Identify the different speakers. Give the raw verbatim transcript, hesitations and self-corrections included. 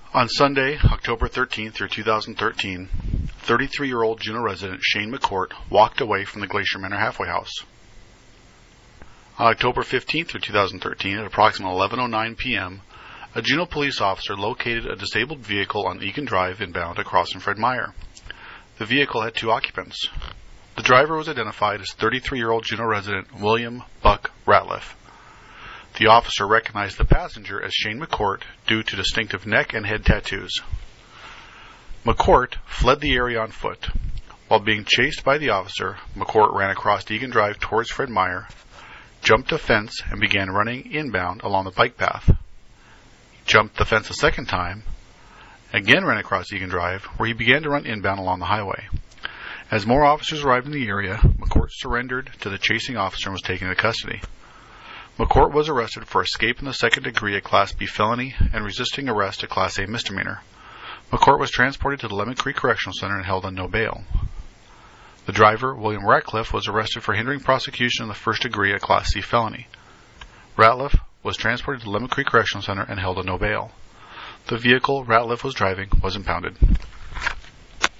Speaker 1: On Sunday, October thirteenth through two thousand thirteen, thirty-three-year-old Juneau resident Shane McCourt walked away from the Glacier Manor halfway house. On October fifteenth through two thousand thirteen, at approximately eleven oh nine p.m., a Juneau police officer located a disabled vehicle on Egan Drive inbound across from Fred Meyer. The vehicle had two occupants. The driver was identified as thirty-three-year-old Juneau resident William Buck Ratliff. The officer recognized the passenger as Shane McCourt due to distinctive neck and head tattoos. McCourt fled the area on foot. While being chased by the officer, McCourt ran across Egan Drive towards Fred Meyer, jumped a fence, and began running inbound along the bike path. He jumped the fence a second time, again ran across Egan Drive, where he began to run inbound along the highway. As more officers arrived in the area, McCourt surrendered to the chasing officer and was taken into custody. McCourt was arrested for escape in the second degree, a Class B felony, and resisting arrest, a Class A misdemeanor. McCourt was transported to the Lemon Creek Correctional Center and held on no bail. The driver, William Ratliff, was arrested for hindering prosecution in the first degree, a Class C felony. Ratliff was transported to the Lemon Creek Correctional Center and held on no bail. The vehicle Ratliff was driving was impounded.